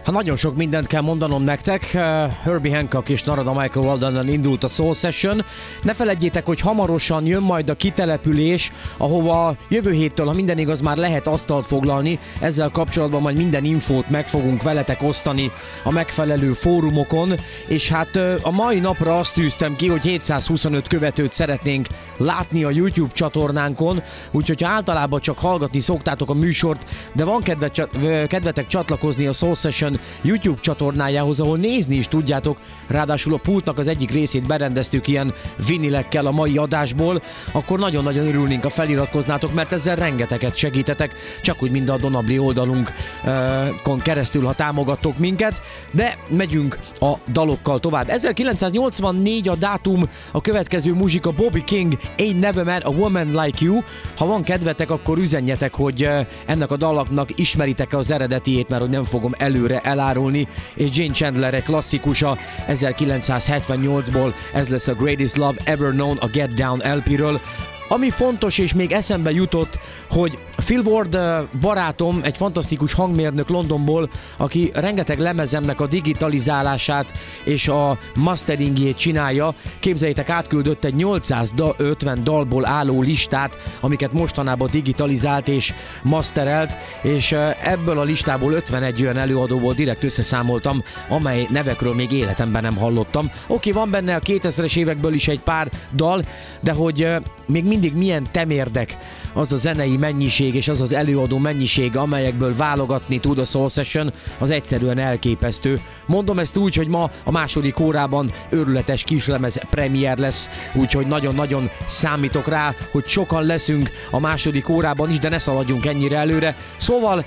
Ha nagyon sok mindent kell mondanom nektek, Herbie Hancock és Narada Michael Walden-nel indult a Soul Session. Ne feledjétek, hogy hamarosan jön majd a kitelepülés, ahova jövő héttől, ha minden igaz, már lehet asztalt foglalni. Ezzel kapcsolatban majd minden infót meg fogunk veletek osztani a megfelelő fórumokon, és hát a mai napra azt tűztem ki, hogy 725 követőt szeretnénk látni a YouTube csatornánkon, úgyhogy általában csak hallgatni szoktátok a műsort, de van kedvetek csatlakozni a Soul Session YouTube csatornájához, ahol nézni is tudjátok, ráadásul a pultnak az egyik részét berendeztük ilyen vinilekkel a mai adásból, akkor nagyon-nagyon örülnénk, ha feliratkoznátok, mert ezzel rengeteget segítetek, csak úgy mind a Donabli oldalunkon keresztül, ha támogattok minket, de megyünk a dalokkal tovább. 1984 a dátum, a következő muzsika Bobby King, Ain't Never Met a Woman Like You. Ha van kedvetek, akkor üzenjetek, hogy ennek a dalnak ismeritek-e az eredetiét, mert hogy nem fogom előre elárulni, és Jane Chandler klasszikusa 1978-ból, ez lesz a Greatest Love Ever Known a Get Down LP-ről. Ami fontos, és még eszembe jutott, hogy Phil Ward barátom, egy fantasztikus hangmérnök Londonból, aki rengeteg lemezemnek a digitalizálását és a masteringjét csinálja. Képzeljétek, átküldött egy 850 dalból álló listát, amiket mostanában digitalizált és masterelt, és ebből a listából 51 olyan előadóból direkt összeszámoltam, amely nevekről még életemben nem hallottam. Oké, van benne a 2000-es évekből is egy pár dal, de hogy még mindig milyen temérdek az a zenei mennyiség és az az előadó mennyiség, amelyekből válogatni tud a Soul Session, az egyszerűen elképesztő. Mondom ezt úgy, hogy ma a második órában őrületes kislemez premier lesz, úgyhogy nagyon-nagyon számítok rá, hogy sokan leszünk a második órában is, de ne szaladjunk ennyire előre. Szóval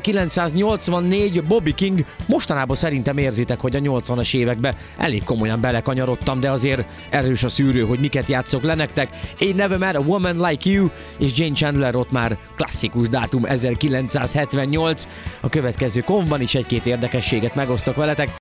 1984 Bobby King, mostanában szerintem érzitek, hogy a 80-as években elég komolyan belekanyarodtam, de azért erős a szűrő, hogy miket játszok le nektek. Ain't Never Met a Woman Like You, és Jane Chandler ott már klasszikus dátum 1978. A következő konvban is egy-két érdekességet megosztok veletek.